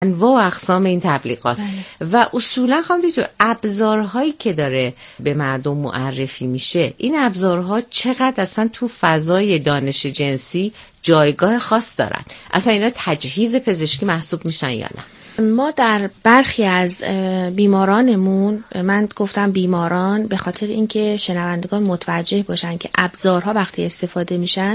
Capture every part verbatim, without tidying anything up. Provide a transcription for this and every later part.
انواع و اقسام این تبلیغات بله. و اصولا خانم دکتر ابزارهایی که داره به مردم معرفی میشه، این ابزارها چقدر اصلا تو فضای دانش جنسی جایگاه خاص دارن؟ اصلا اینا تجهیز پزشکی محسوب میشن یا نه؟ ما در برخی از بیمارانمون، من گفتم بیماران به خاطر اینکه شنوندگان متوجه باشن که ابزارها وقتی استفاده میشن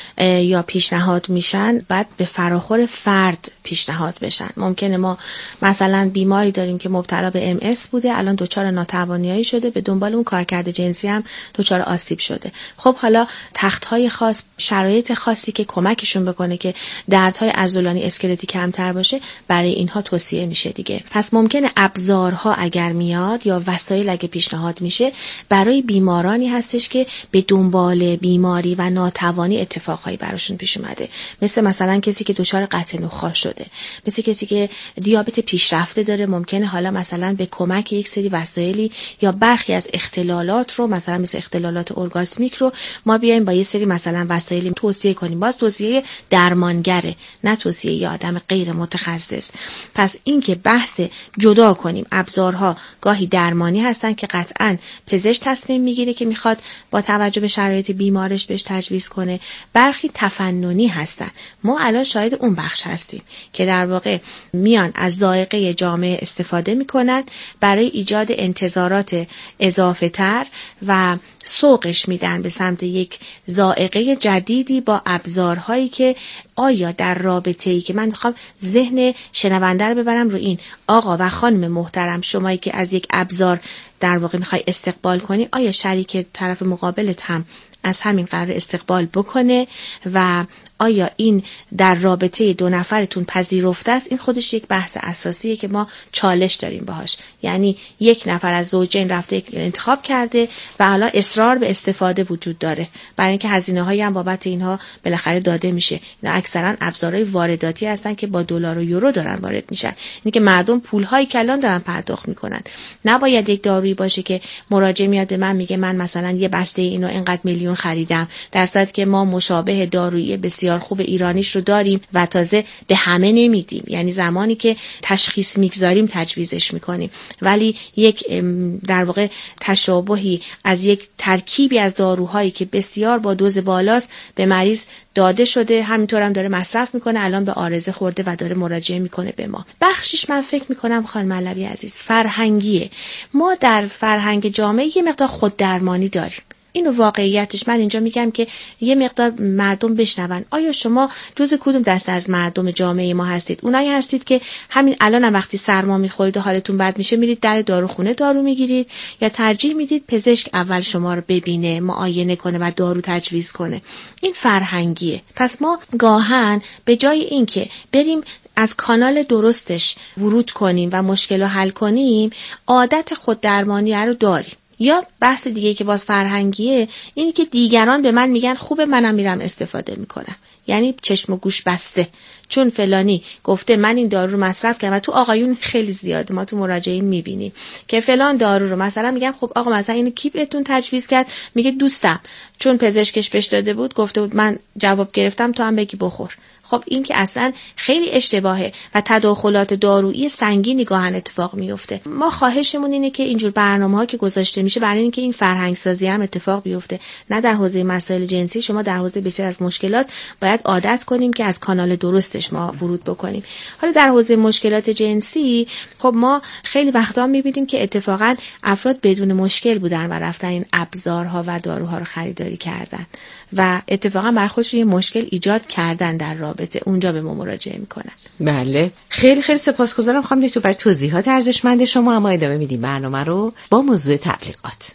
یا پیشنهاد میشن بعد به فراخور فرد پیشنهاد بشن. ممکنه ما مثلا بیماری داریم که مبتلا به ام اس بوده، الان دچار ناتوانیایی شده، به دنبال اون کارکرد جنسی هم دچار آسیب شده. خب حالا تخت‌های خاص، شرایط خاصی که کمکشون بکنه که دردهای عضلانی اسکلتی کمتر باشه، برای اینها توصیه میشه دیگه. پس ممکنه ابزارها اگر میاد یا وسایل اگه پیشنهاد میشه برای بیمارانی هستش که به دنبال بیماری و ناتوانی اتفاقهایی براشون پیش اومده، مثل مثلا کسی که دچار قطع نخاع شده، مثل کسی که دیابت پیشرفته داره، ممکنه حالا مثلا به کمک یک سری وسایلی یا برخی از اختلالات رو، مثلا مثل اختلالات ارگاسمیک رو ما بیایم با یه سری مثلا وسایلی توصیه کنیم. باز توصیه درمانگره، نه توصیه یه آدم غیر متخصص. پس این که بحث جدا کنیم، ابزارها گاهی درمانی هستن که قطعاً پزشک تصمیم میگیره که میخواد با توجه به شرایط بیمارش بهش تجویز کنه، برخی تفننی هستن. ما الان شاهد اون بخش هستیم که در واقع میان از ذائقه جامعه استفاده میکنن برای ایجاد انتظارات اضافه تر و سوقش میدن به سمت یک ذائقه جدیدی با ابزارهایی که آیا در رابطه‌ای که من میخوام ذهن شنونده رو ببرم رو این، آقا و خانم محترم، شمایی که از یک ابزار در واقع میخوای استقبال کنی، آیا شریک طرف مقابلت هم از همین قرار استقبال بکنه و آیا این در رابطه دو نفرتون پذیرفته است؟ این خودش یک بحث اساسیه که ما چالش داریم باهاش. یعنی یک نفر از زوجین رفته انتخاب کرده و حالا اصرار به استفاده وجود داره، برای اینکه هزینه‌هایی هم بابت اینها بالاخره داده میشه. اینا اکثرا ابزارهای وارداتی هستن که با دلار و یورو دارن وارد میشن. اینی که مردم پول‌های کلان دارن پرداخت میکنن. نباید یک دارویی باشه که مراجع میاد به من میگه من مثلا یه بسته اینو اینقدر میلیون خریدم، در صورتی که ما مشابه دارویی بسیار خوب ایرانیش رو داریم و تازه به همه نمیدیم. یعنی زمانی که تشخیص میگذاریم تجویزش میکنیم، ولی یک در واقع تشابهی از یک ترکیبی از داروهایی که بسیار با دوز بالاست به مریض داده شده، همینطور هم داره مصرف میکنه، الان به عارضه خورده و داره مراجعه میکنه به ما. بخشش من فکر میکنم خانم علوی عزیز فرهنگیه. ما در فرهنگ جامعه یه مقدار خود درمانی داریم. اینو واقعیتش من اینجا میگم که یه مقدار مردم بشنون. آیا شما جز کدوم دسته از مردم جامعه ما هستید؟ اونایی هستید که همین الان هم وقتی سرما میخورید و حالتون بد میشه میرید در داروخونه دارو میگیرید، یا ترجیح میدید پزشک اول شما رو ببینه، معاینه کنه و دارو تجویز کنه؟ این فرهنگیه. پس ما گاهن به جای اینکه بریم از کانال درستش ورود کنیم و مشکل رو حل کنیم، عادت خود درمانی رو داریم. یا بحث دیگه که باز فرهنگیه، اینی که دیگران به من میگن خوبه، منم میرم استفاده میکنم. یعنی چشم و گوش بسته، چون فلانی گفته من این دارو رو مصرف کردم. و تو آقایون خیلی زیاده، ما تو مراجعین میبینیم که فلان دارو رو مثلا میگم خب آقا مثلا اینو کی بهتون تجویز کرد؟ میگه دوستم، چون پزشکش بهش داده بود، گفته بود من جواب گرفتم تو هم بگی بخور. خب این که اصلا خیلی اشتباهه و تداخلات دارویی سنگینی گاهن اتفاق میفته. ما خواهشمون اینه که اینجور برنامه‌ها که گذاشته میشه برای اینکه این فرهنگ سازی هم اتفاق بیفته، نه در حوزه مسائل جنسی. شما در حوزه بسیار از مشکلات باید عادت کنیم که از کانال درستش ما ورود بکنیم. حالا در حوزه مشکلات جنسی خب ما خیلی وقتا میبینیم که اتفاقا افراد بدون مشکل بودن و رفتن این ابزارها و داروها رو خریداری کردن و اتفاقا بر خودشون یه مشکل ایجاد کردن در رابطه، اونجا به ما مراجعه میکنن. بله، خیلی خیلی سپاسگزارم خانم دکتر برای توضیحات ارزشمند شما. اما ادامه میدیم برنامه رو با موضوع تبلیغات.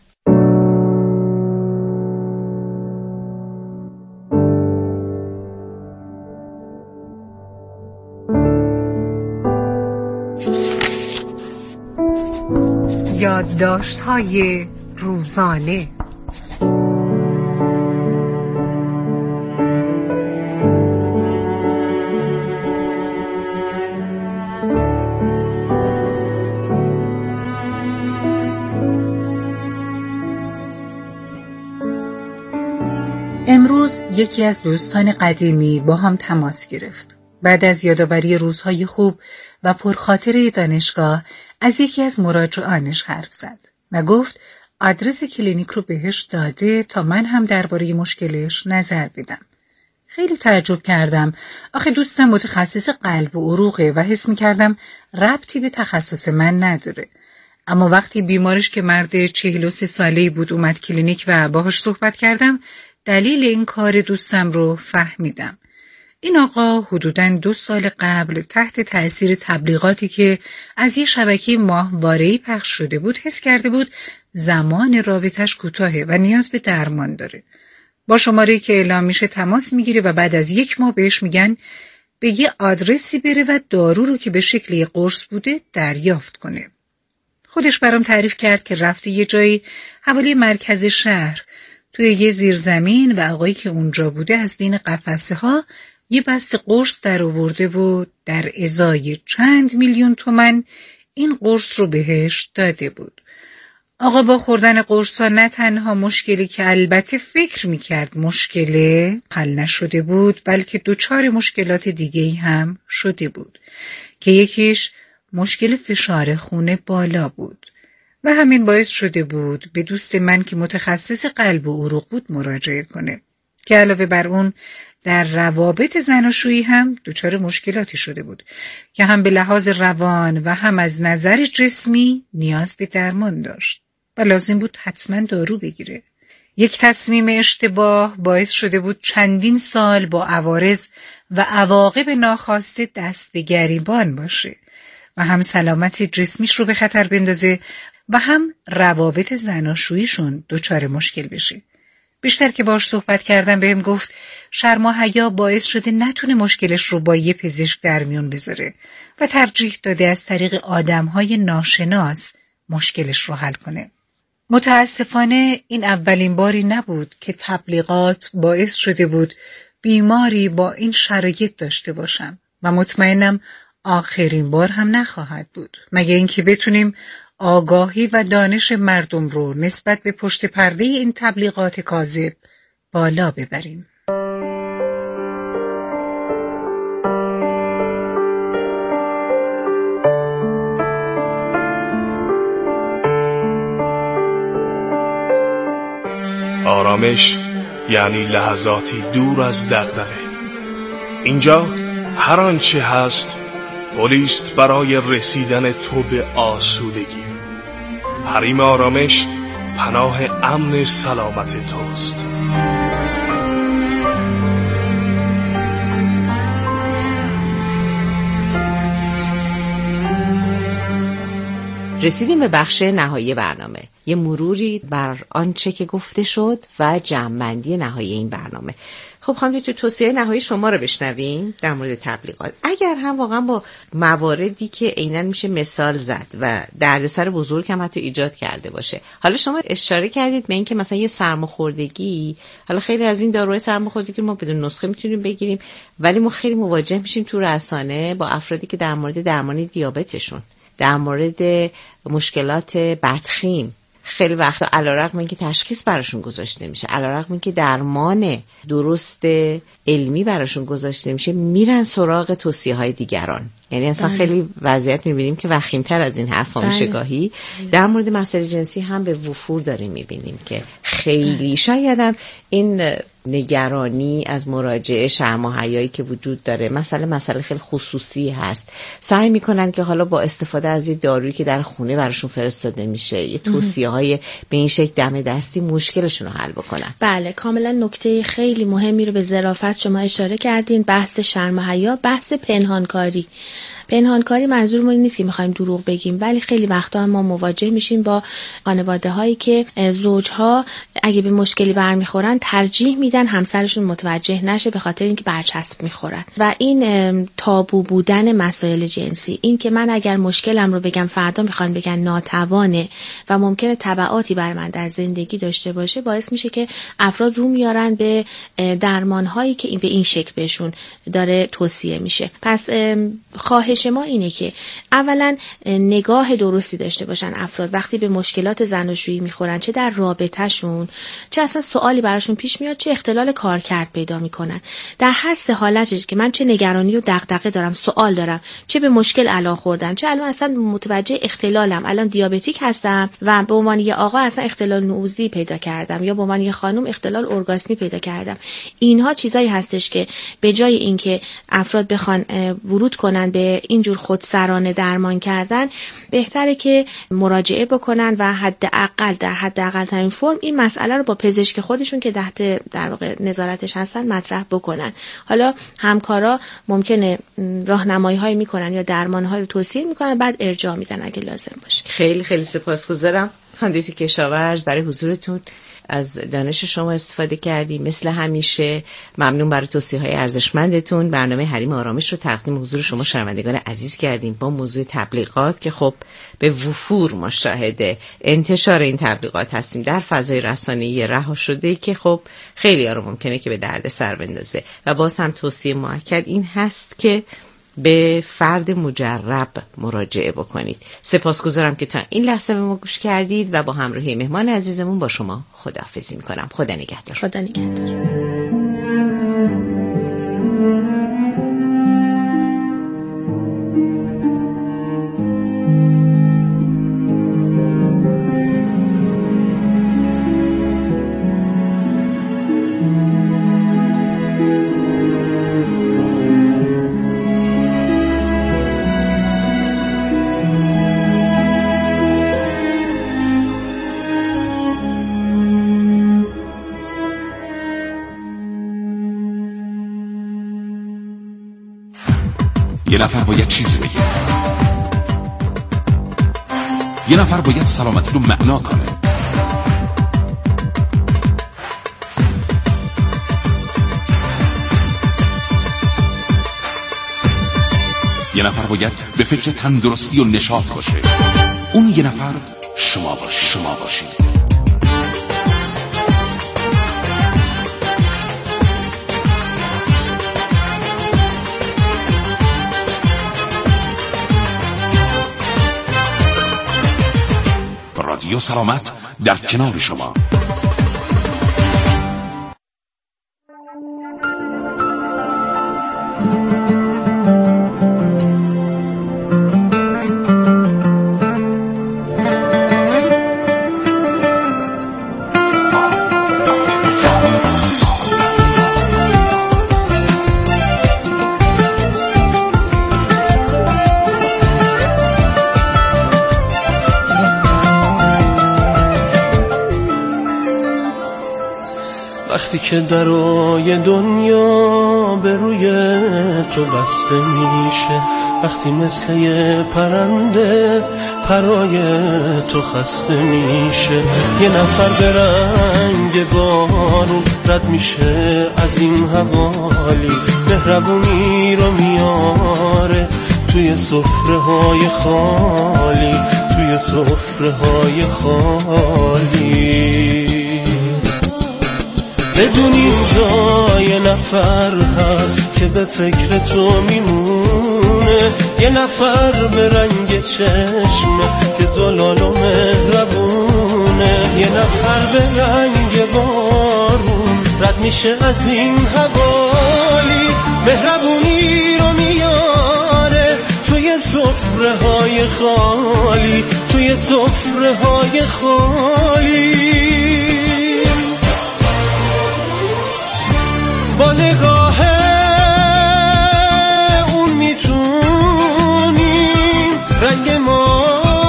یادداشت‌های روزانه. امروز یکی از دوستان قدیمی با هم تماس گرفت. بعد از یادآوری روزهای خوب و پرخاطره دانشگاه از یکی از مراجعانش حرف زد و گفت آدرس کلینیک رو بهش داده تا من هم درباره مشکلش نظر بدم. خیلی تعجب کردم. آخه دوستم متخصص قلب و عروقه و حس می‌کردم ربطی به تخصص من نداره. اما وقتی بیمارش که مرد چهل و سه ساله‌ای بود اومد کلینیک و باهاش صحبت کردم، دلیل این کار دوستم رو فهمیدم. این آقا حدوداً دو سال قبل تحت تأثیر تبلیغاتی که از یه شبکه ماهواره‌ای پخش شده بود حس کرده بود زمان رابطش کوتاهه و نیاز به درمان داره. با شماره‌ای که اعلام میشه تماس میگیره و بعد از یک ماه بهش میگن به یه آدرسی بره و دارو رو که به شکل یه قرص بوده دریافت کنه. خودش برام تعریف کرد که رفته یه جایی حوالی مرکز شهر توی یه زیرزمین و آقایی که اونجا بوده از بین قفسه ها یه بسته قرص در آورده و در ازای چند میلیون تومن این قرص رو بهش داده بود. آقا با خوردن قرصا نه تنها مشکلی که البته فکر میکرد مشکله حل نشده بود، بلکه دوچار مشکلات دیگه‌ای هم شده بود که یکیش مشکل فشار خون بالا بود و همین باعث شده بود به دوست من که متخصص قلب و عروق بود مراجعه کنه که علاوه بر اون در روابط زناشویی هم دچار مشکلاتی شده بود که هم به لحاظ روان و هم از نظر جسمی نیاز به درمان داشت و لازم بود حتما دارو بگیره. یک تصمیم اشتباه باعث شده بود چندین سال با عوارض و عواقب ناخواسته دست به گریبان باشه و هم سلامت جسمیش رو به خطر بندازه و هم روابط زناشوییشون دچار مشکل بشه. بیشتر که باش صحبت کردم بهم گفت شرم و حیا باعث شده نتونه مشکلش رو با یه پزشک در میون بذاره و ترجیح داده از طریق آدم‌های ناشناس مشکلش رو حل کنه. متاسفانه این اولین باری نبود که تبلیغات باعث شده بود بیماری با این شرایط داشته باشم و مطمئنم آخرین بار هم نخواهد بود، مگه اینکه بتونیم آگاهی و دانش مردم رو نسبت به پشت پرده این تبلیغات کاذب بالا ببریم. آرامش یعنی لحظاتی دور از دغدغه. اینجا هر آنچه هست پلیست برای رسیدن تو به آسودگی. حریم آرامش پناه امن سلامت توست. رسیدیم به بخش نهایی برنامه، یه مروری بر آنچه که گفته شد و جمع‌بندی نهایی این برنامه. خب خانم تو توصیه نهایی شما رو بشنویم در مورد تبلیغات. اگر هم واقعا با مواردی که عیناً میشه مثال زد و دردسر بزرگ هم حتی ایجاد کرده باشه، حالا شما اشاره کردید به این که مثلا یه سرماخوردگی، حالا خیلی از این داروهای سرماخوردگی ما بدون نسخه میتونیم بگیریم، ولی ما خیلی مواجه میشیم تو رسانه با افرادی که در مورد درمان دیابتشون، در مورد مشکلات بدخیم، خیلی وقتا علیرغم اینکه تشخیص براشون گذاشته میشه، علیرغم اینکه درمان درست علمی براشون گذاشته میشه، میرن سراغ توصیه‌های دیگران. یعنی اصلا بله. خیلی وضعیت میبینیم که وخیم‌تر از این حرفا بله. میشه گاهی. در مورد مسائل جنسی هم به وفور داریم میبینیم که خیلی شاید هم این نگرانی از مراجعه، شرم و حیایی که وجود داره، مسئله مسئله خیلی خصوصی هست، سعی میکنن که حالا با استفاده از این دارویی که در خونه براشون فرستاده میشه، یه توصیه‌های به این شکل دم دستی مشکلشون رو حل بکنن. بله کاملا نکته خیلی مهمی رو به ظرافت شما اشاره کردین. بحث شرم و حیا، بحث پنهانکاری. پنهانکاری منظورمون نیست که میخوایم دروغ بگیم، ولی خیلی وقتا ما مواجه میشیم با خانواده هایی که زوجها اگه به مشکلی برمیخورن ترجیح میدن همسرشون متوجه نشه به خاطر اینکه برچسب میخورن و این تابو بودن مسائل جنسی، این که من اگر مشکلم رو بگم فردا میخوان بگن ناتوانه و ممکنه تبعاتی بر من در زندگی داشته باشه، باعث میشه که افراد رو میارن به درمان هایی که این به این شکل بهشون داره توصیه میشه. پس خواهش کوشش ما اینه که اولا نگاه درستی داشته باشن افراد وقتی به مشکلات زناشویی میخورن، چه در رابطهشون، چه اصلا سوالی براشون پیش میاد، چه اختلال کارکرد پیدا میکنن. در هر سه حالتی که من چه نگرانی و دغدغه دارم، سوال دارم، چه به مشکل الان خوردم، چه الان اصلا متوجه اختلالم، الان دیابتیک هستم و به عنوان یه آقا اصلا اختلال نوزی پیدا کردم یا به عنوان یه خانم اختلال ارگاسمی پیدا کردم. اینها چیزایی هستش که به جای اینکه افراد بخوان ورود کنن به اینجور خودسرانه درمان کردن، بهتره که مراجعه بکنن و حداقل در حداقل ترین فرم این مسئله رو با پزشک خودشون که تحت در واقع نظارتش هستن مطرح بکنن. حالا همکارا ممکنه راهنمایی‌هایی میکنن یا درمان‌هایی رو توصیه میکنن، بعد ارجاع میدن اگه لازم باشه. خیلی خیلی سپاسگزارم خانم دکتر کشاورز برای حضورتون، از دانش شما استفاده کردیم مثل همیشه. ممنون برای توصیه‌های ارزشمندتون. برنامه حریم آرامش رو تقدیم حضور شما شنوندگان عزیز کردیم با موضوع تبلیغات که خب به وفور ما شاهد انتشار این تبلیغات هستیم در فضای رسانه‌ای رها شده که خب خیلی ها رو ممکنه که به درد سر بندازه و باز هم توصیه مؤکد این هست که به فرد مجرب مراجعه بکنید. سپاسگزارم که تا این لحظه به ما گوش کردید و با همراهی مهمان عزیزمون با شما خداحافظی میکنم. خدا نگهدار. خدا نگهدار. یه نفر باید چیزی بگه، یه نفر باید سلامتی رو معنا کنه، یه نفر باید به فکر تندرستی و نشاط باشه. اون یه نفر شما باش شما باشید. رادیو سلامت در کنار شما. وقتی که درای دنیا به روی تو بسته میشه، وقتی مثل یه پرنده پرای تو خسته میشه، یه نفر به رنگ بارون رد میشه از این حوالی، مهربونی رو میاره توی سفره های خالی، توی سفره های خالی. بدون اینجا یه نفر هست که به فکر تو میمونه، یه نفر به رنگ چشمه که زلال و مهربونه، یه نفر به رنگ بارون رد میشه از این حوالی، مهربونی رو میاره توی سفره های خالی، توی سفره های خالی. با نگاه اون میتونیم رنگ ما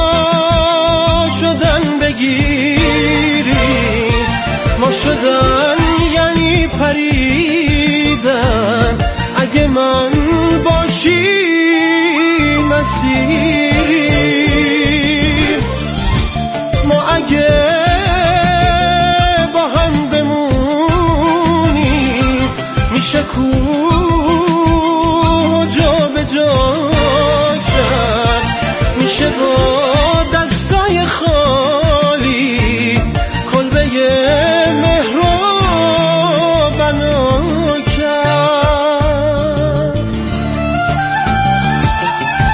شدن بگیریم، ما شدن یعنی پریدن، اگه من باشی مسیریم، ما اگه کوه جا به جا کرد، میشه با دستای خالی کلبه مهر رو بنا کرد.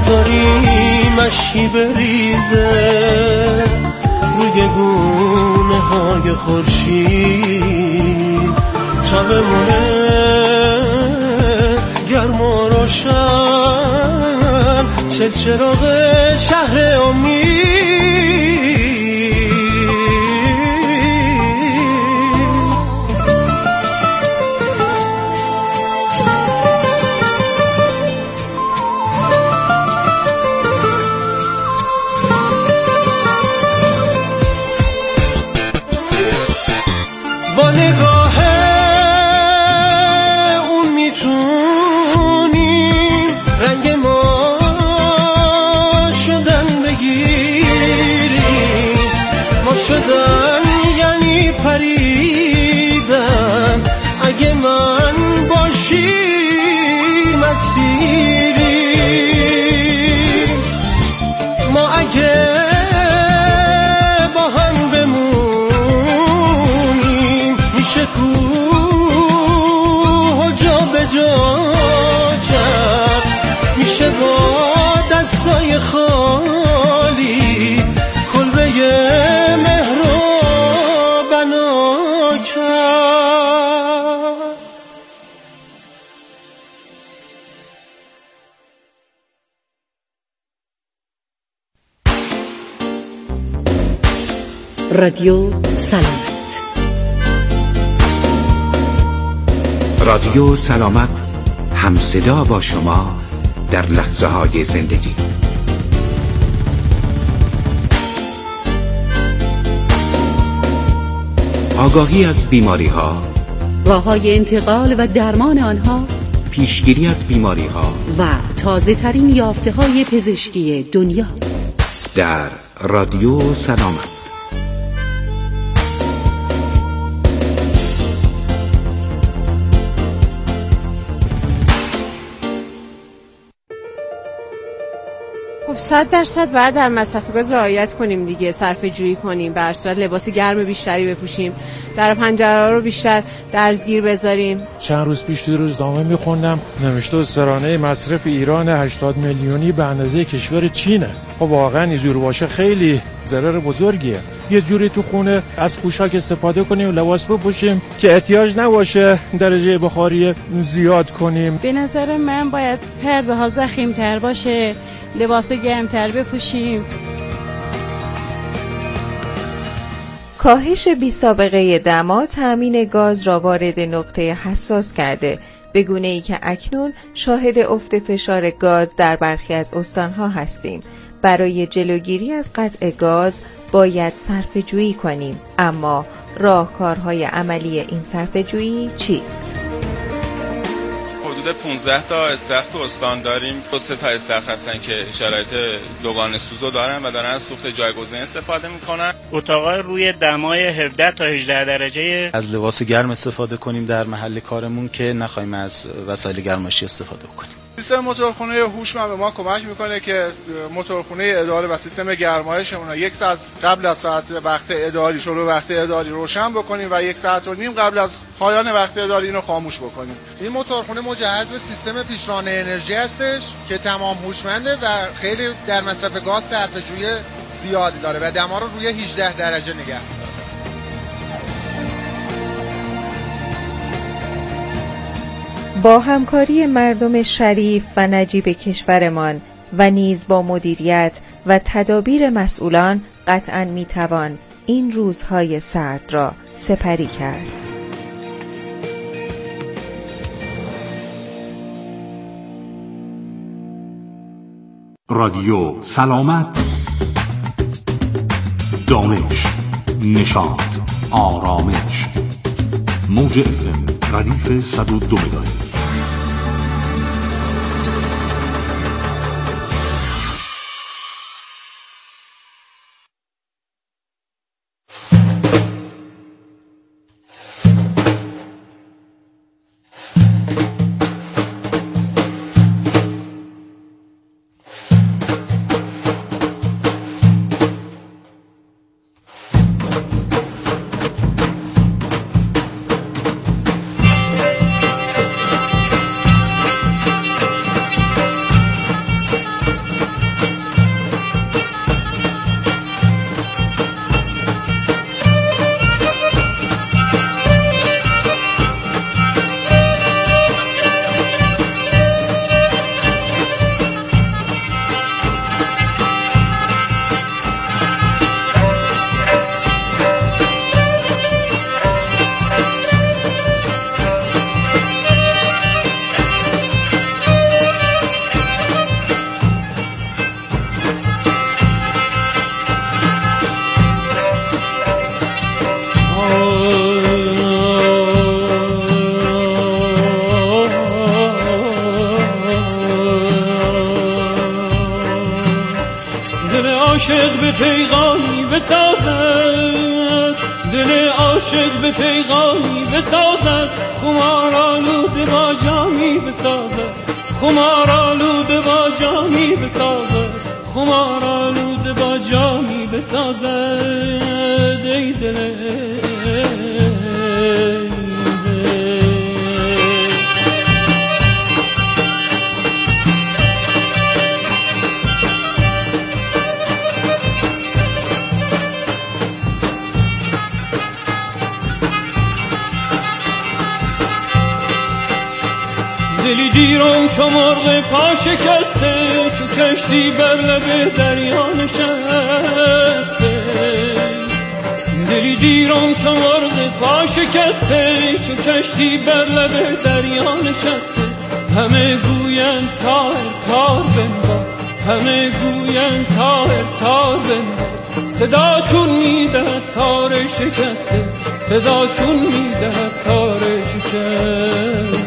نذاری مشکی بریزه روی گونه های خورشید تا بمونه گرم و روشن چل چراغ شهر امید. با نگاه اون میتونیم رنگ ما شدن بگیریم، ما شدن یعنی پریدن، اگه من باشی مسیری، ما اگه با هم بمونیم میشه کوه و جا به جا کرد، میشه با دستای خالی کلبه مهر رو بنا کرد. رادیو سلامت. رادیو سلامت همصدا با شما در لحظه های زندگی. آگاهی از بیماری ها، راه‌های انتقال و درمان آنها، پیشگیری از بیماری ها و تازه ترین یافته های پزشکی دنیا در رادیو سلامت. خب صد درصد باید در مصرف گاز رعایت کنیم دیگه، صرفه جویی کنیم، به هر صورت لباس گرم بیشتری بپوشیم، در پنجره رو بیشتر درزگیر بذاریم. چند روز پیش توی روزنامه میخوندم نوشته سرانه مصرف ایران هشتاد میلیونی به اندازه کشور چینه. خب واقعا اینجور باشه خیلی ضرر بزرگیه. یه جوری تو خونه از پوشاک استفاده کنیم و لباس بپوشیم که احتیاج نباشه درجه بخاری زیاد کنیم. به نظر من باید پرده ها ضخیم‌تر باشه، لباس گرم‌تر بپوشیم. کاهش بی سابقه دما تامین گاز را وارد نقطه حساس کرده، به گونه‌ای که اکنون شاهد افت فشار گاز در برخی از استان‌ها هستیم. برای جلوگیری از قطع گاز باید صرفه‌جویی کنیم، اما راهکارهای عملی این صرفه‌جویی چیست؟ حدود پانزده تا استخر تو استان داریم. دو سه تا استخر هستن که شرایط دوگانه سوزو دارن و دارن از سوخت جایگزین استفاده میکنن. اتاقای روی دمای هفده تا هجده درجه. از لباس گرم استفاده کنیم در محل کارمون که نخوایم از وسایل گرمایشی استفاده کنیم. سیستم موتورخونه هوشمند به ما کمک میکنه که موتورخونه اداره و سیستم گرمایشمون رو یک ساعت قبل از ساعت وقت اداری شروع وقت اداری روشن بکنیم و یک ساعت و نیم قبل از پایان وقت اداری اینو خاموش بکنیم. این موتورخونه مجهز به سیستم پیشران انرژی هستش که تمام هوشمنده و خیلی در مصرف گاز صرفه‌جویی زیادی داره و دما رو روی هجده درجه نگه می‌داره. با همکاری مردم شریف و نجیب کشورمان و نیز با مدیریت و تدابیر مسئولان قطعاً میتوان این روزهای سرد را سپری کرد. رادیو سلامت، دانش، نشاط، آرامش. موج اف ام ردیف صد و دو مگاهرتز. عاشق به پیغامی بسازد، دل عاشق به پیغامی بسازد، خمار آلوده با جامی بسازد، خمار آلوده با جامی بسازد، خمار آلوده با جامی بسازد. ای دل دلی دیرم چو مرغ پا شکسته، چو کشتی بر لب دریا نشسته. دلی دیرم چو مرغ پا شکسته، چو کشتی بر لب دریا نشسته. همه گویند تار تار بنواز، همه گویند تار تار بنواز. صدا چون میدهد تار شکسته، صدا چون میدهد تار شکسته.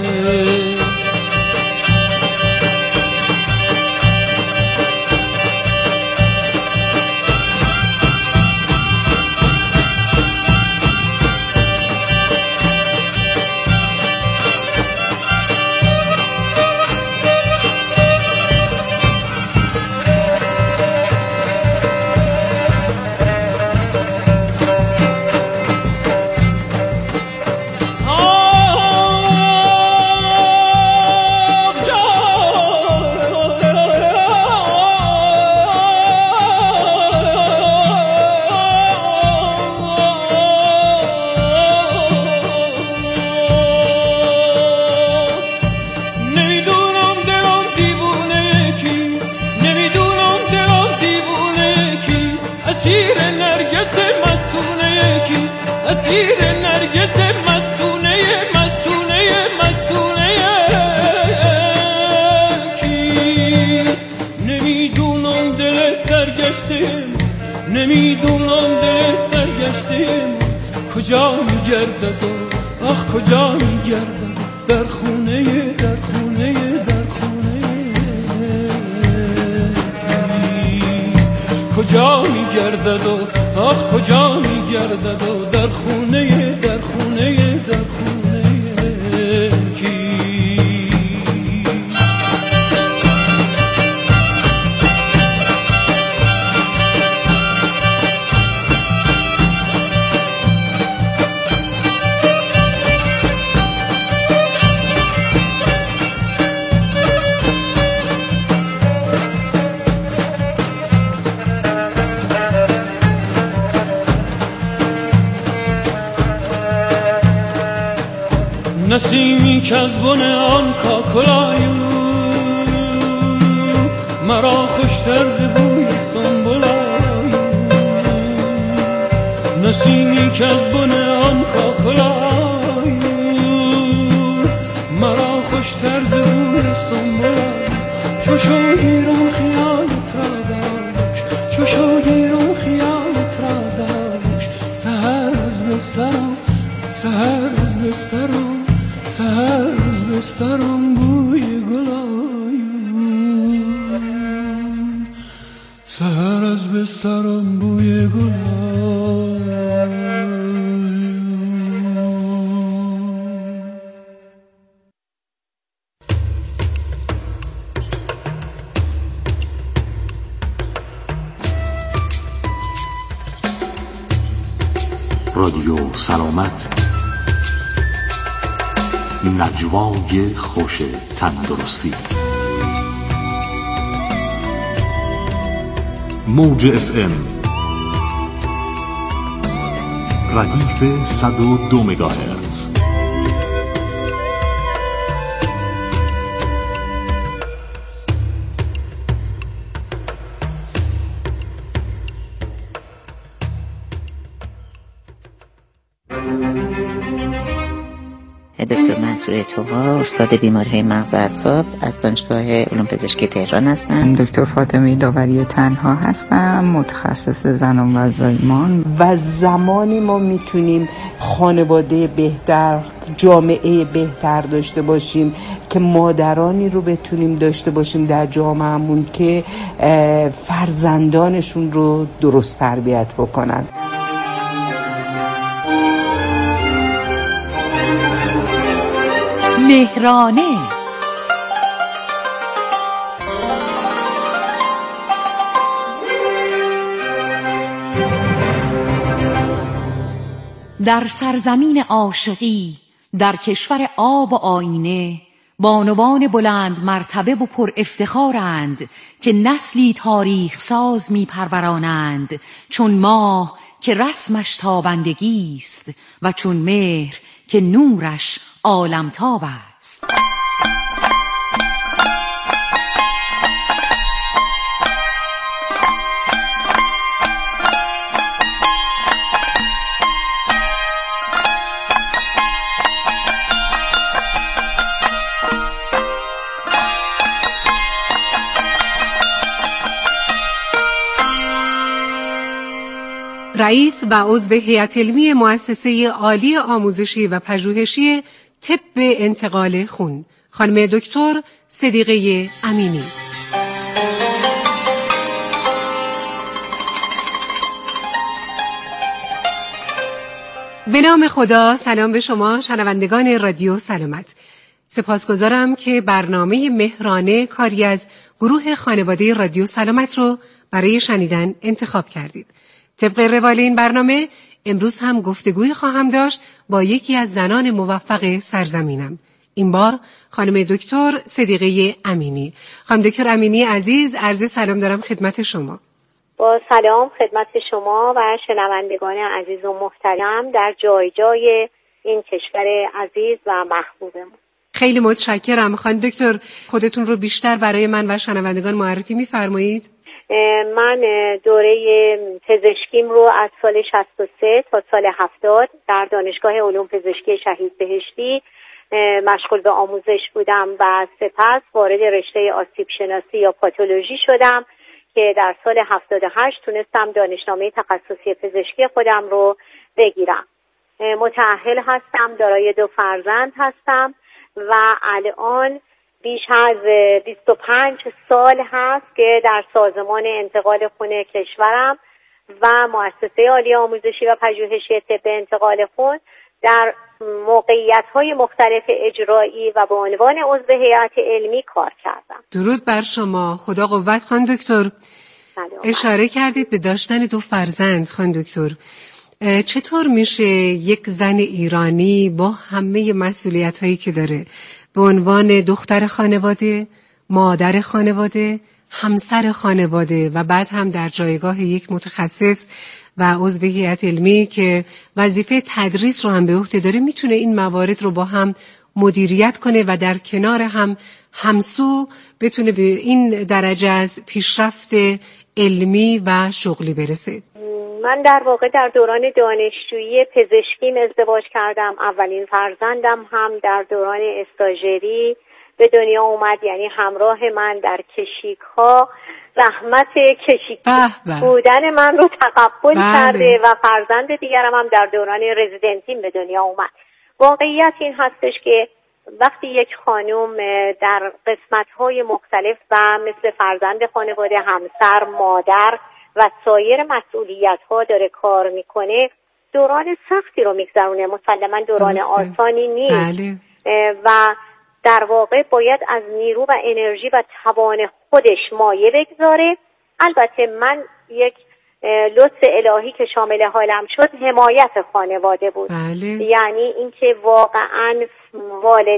اسیر نرگس مستونه کیست، اسیر نرگس مستونه مستونه مستونه کیست. نمیدونم دل سرگشته، نمیدونم دل سرگشته کجا میگردد و آخ کجا میگردد، در خونه در خونه در خونه کجا میگردد و آخ کجا میگردد و در خونه در خونه در خونه کی. نسیمی که از بن آن کاکلایو مرا خوشتر ز بوی سنبلایو. نسیمی که از بن آن کاکلایو مرا خوشتر ز بوی سنبلایو. چو شاگیرم خیالت را داشت، چو شاگیرم خیالت را داشت. سحر از بسترم، سحر از بسترم، سحر از بسترم بوی گلایو. سحر از بسترم بوی گلایو. رادیو سلامت، نجوای خوش تندرستی. موج اف ام ردیف صد و دو مگاهرتز. دکتر منصور طغا، استاد بیماری‌های مغز و اعصاب از دانشگاه علوم پزشکی تهران هستم. دکتر فاطمه داوری تنها هستم، متخصص زنان و زایمان. و زمانی ما میتونیم خانواده بهتر، جامعه بهتر داشته باشیم که مادرانی رو بتونیم داشته باشیم در جامعهمون که فرزندانشون رو درست تربیت بکنن. مهرانه در سرزمین عاشقی، در کشور آب و آینه، بانوان بلند مرتبه و پر افتخارند که نسلی تاریخ ساز می پرورانند، چون ماه که رسمش تابندگی است و چون مهر که نورش عالمتاب است. رئیس و عضو هیئت علمی مؤسسه عالی آموزشی و پژوهشی طب انتقال خون، خانم دکتر صدیقه امینی. به نام خدا، سلام به شما شنوندگان رادیو سلامت. سپاسگزارم که برنامه مهرانه کاری از گروه خانواده رادیو سلامت رو برای شنیدن انتخاب کردید. طبق روال این برنامه امروز هم گفتگوی خواهم داشت با یکی از زنان موفق سرزمینم. این بار خانم دکتر صدیقه امینی. خانم دکتر امینی عزیز، عرض سلام دارم خدمت شما. با سلام خدمت شما و شنوندگان عزیز و محترم در جای جای این کشور عزیز و محبوبمون. خیلی متشکرم. خانم دکتر خودتون رو بیشتر برای من و شنوندگان معرفی می‌فرمایید؟ من دوره پزشکیم رو از سال شصت و سه تا سال هفتاد در دانشگاه علوم پزشکی شهید بهشتی مشغول به آموزش بودم و سپس وارد رشته آسیب شناسی یا پاتولوژی شدم که در سال هفتاد و هشت تونستم دانشنامه تخصصی پزشکی خودم رو بگیرم. متأهل هستم، دارای دو فرزند هستم و الان بیش از بیست و پنج سال هست که در سازمان انتقال خون کشورم و مؤسسه عالی آموزشی و پژوهشی طب انتقال خون در موقعیت‌های مختلف اجرایی و به عنوان عضو هیئت علمی کار کردم. درود بر شما. خدا قوت. خانم دکتر اشاره کردید به داشتن دو فرزند. خانم دکتر چطور میشه یک زن ایرانی با همه مسئولیت‌هایی که داره به عنوان دختر خانواده، مادر خانواده، همسر خانواده و بعد هم در جایگاه یک متخصص و عضو هیئت علمی که وظیفه تدریس رو هم به عهده داره، میتونه این موارد رو با هم مدیریت کنه و در کنار هم همسو بتونه به این درجه از پیشرفت علمی و شغلی برسه؟ من در واقع در دوران دانشجویی پزشکیم ازدواج کردم. اولین فرزندم هم در دوران استاژری به دنیا اومد، یعنی همراه من در کشیک‌ها زحمت کشیک بودن من رو تقبل بله. کرده و فرزند دیگرم هم در دوران رزیدنتیم به دنیا اومد. واقعیت این هستش که وقتی یک خانم در قسمت‌های مختلف و مثل فرزند خانواده، همسر، مادر و سایر مسئولیت‌ها داره کار میکنه، دوران سختی رو میگذرونه. مسلماً دوران درسته. آسانی نیست بله. و در واقع باید از نیرو و انرژی و توان خودش مایه بگذاره. البته من یک لطف الهی که شامل حالم شد حمایت خانواده بود بله. یعنی اینکه واقعاً والد